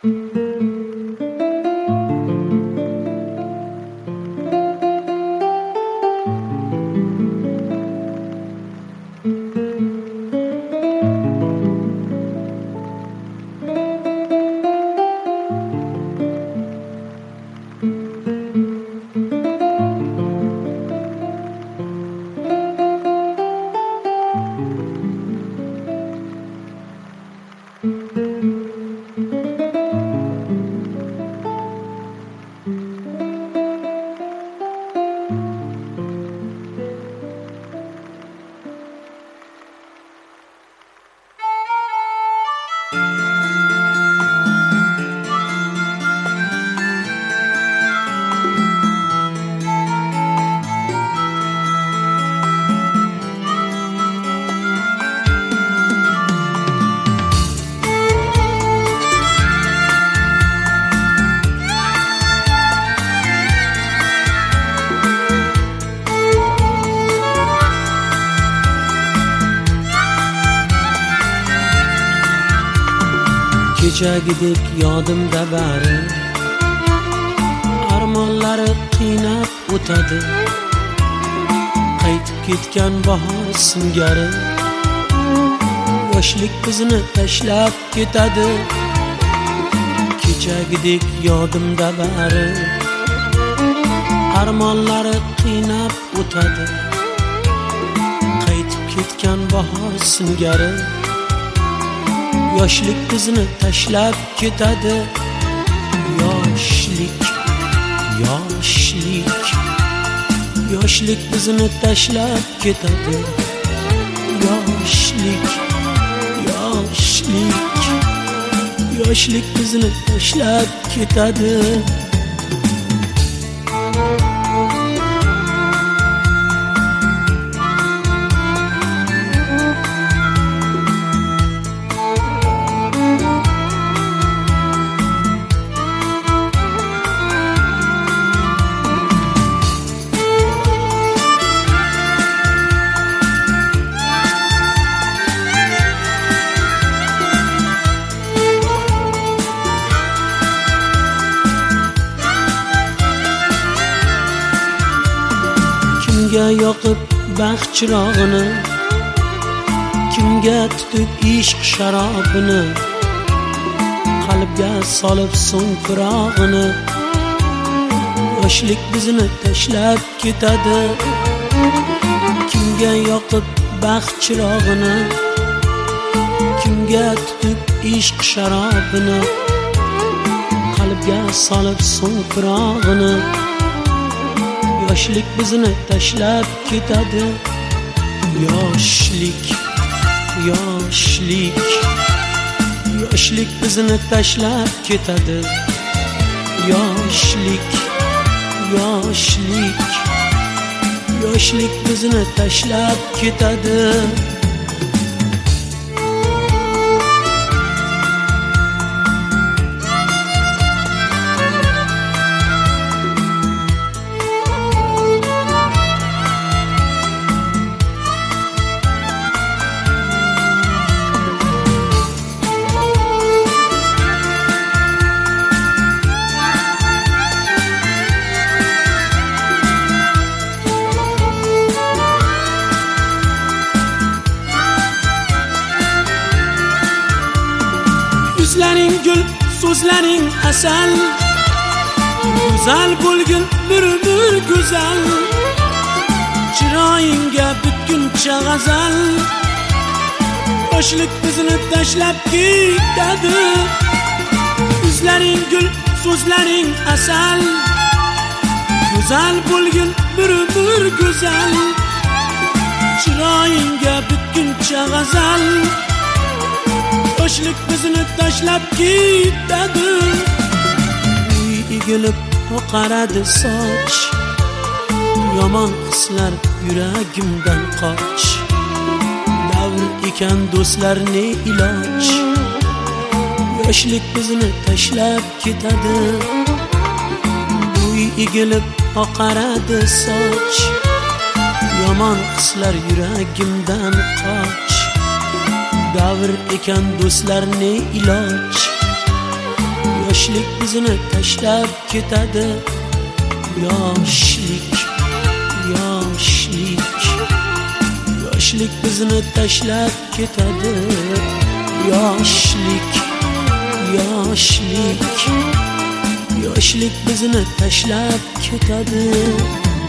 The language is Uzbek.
Kechagidek yodimda bari, armonlari qiynab o'tadi. Qaytib ketgan bahor singari, yoshlik bizni tashlab ketadi. Kechagidek yodimda bari, armonlari qiynab o'tadi. Qaytib ketgan bahor singari, yoshlik bizni tashlab ketadi. Yoshlik, yoshlik, yoshlik bizni tashlab ketadi. Yoshlik, yoshlik, yoshlik bizni tashlab ketadi. Kimga yoqib baxt chirog'ini, kimga tutib ishq sharobini, qalbga solib so'ng firog'ini. Yoshlik bizni tashlab ketadi. Kimga yoqib baxt chirog'ini, kimga tutib ishq sharobini, qalbga solib so'ng firog'ini. Yoshlik bizni tashlab ketadi. Yoshlik, yoshlik, yoshlik bizni tashlab ketadi. Yoshlik, yoshlik, yoshlik bizni tashlab ketadi. Yuzlaring gul, so'zlaring asal, go'zal bo'lgin bir go'zal. Chiroyingga bitguncha g'azal, yoshlik bizni tashlab ketadi. Yuzlaring gul, so'zlaring asal, go'zal bo'lgin bir go'zal. Chiroyingga bitguncha g'azal, yoshlik bizni tashlab ketadi. Uy egilib oqaradi soch, yomon hislar yuragimdan qoch. Davr ekan do'stlar ne iloj, yoshlik bizni tashlab ketadi. Uy egilib oqaradi soch, yomon hislar yuragimdan qoch. Davr ekan do'stlar ne iloj, yoshlik bizni tashlab ketadi. Yoshlik, yoshlik, yoshlik bizni tashlab ketadi. Yoshlik, yoshlik, yoshlik bizni tashlab ketadi.